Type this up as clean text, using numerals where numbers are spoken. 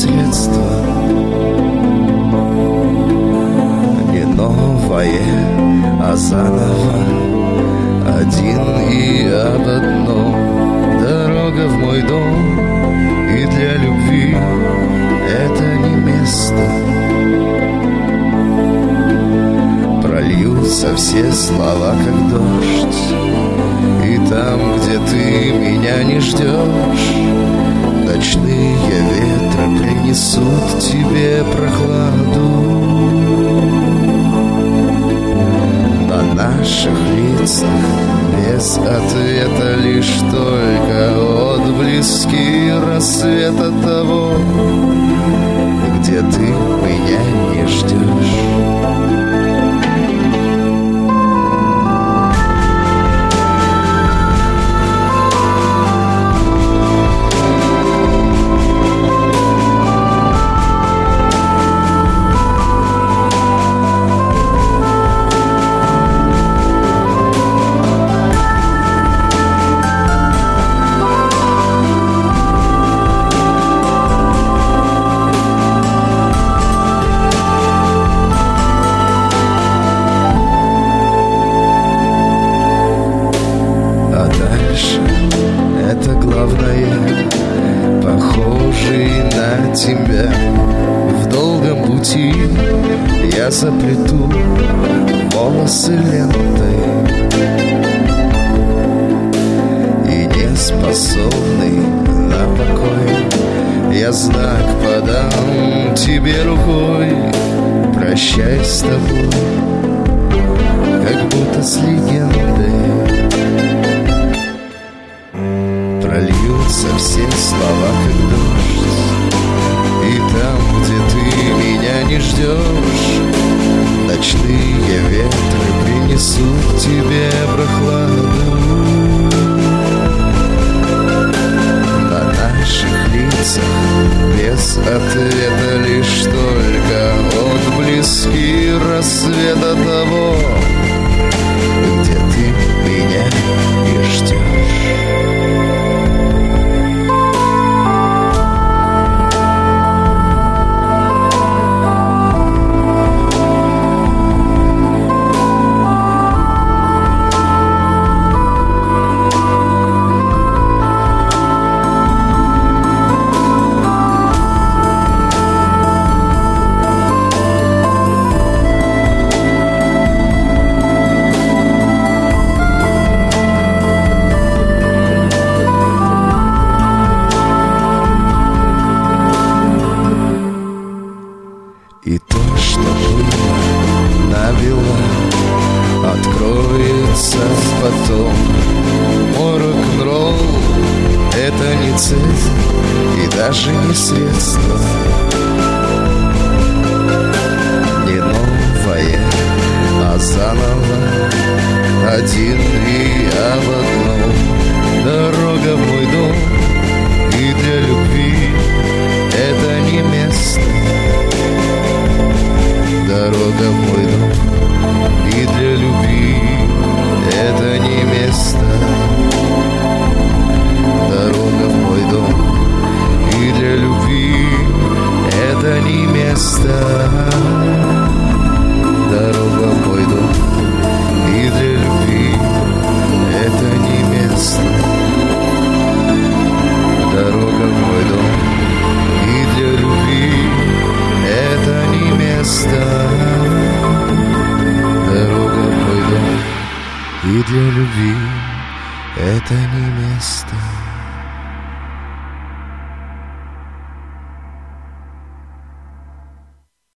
средство, не новое, а заново, один и об одном. Дорога в мой дом, и для любви это не место. Прольются все слова, как дождь, и там, где ты меня не ждешь, ночные ветры принесут тебе прохладу. На наших лицах без ответа лишь только отблески рассвета того, где ты меня не ждешь. Это главное, похожий на тебя. В долгом пути я заплету волосы лентой, и не способный на покой я знак подам тебе рукой. Прощай с тобой, как будто с легендой. Прольются все слова, как дождь, и там, где ты меня не ждешь, ночные ветры принесут тебе прохладу. На наших лицах без ответа лишь только отблески рассвета того, где ты меня не ждешь. И то, что было набело, откроется потом. Мой рок-н-ролл — это не цель и даже не средство, не новое, а заново, один и об одном. Дорога в мой дом, и для любви это не место. Дорога в мой дом, и для любви это не место. Дорога в мой дом, и для любви это не место. Дорога в мой дом, и для любви это не место. Дорога в мой дом, и для любви это не место. Дорога в мой дом, и для любви это не место.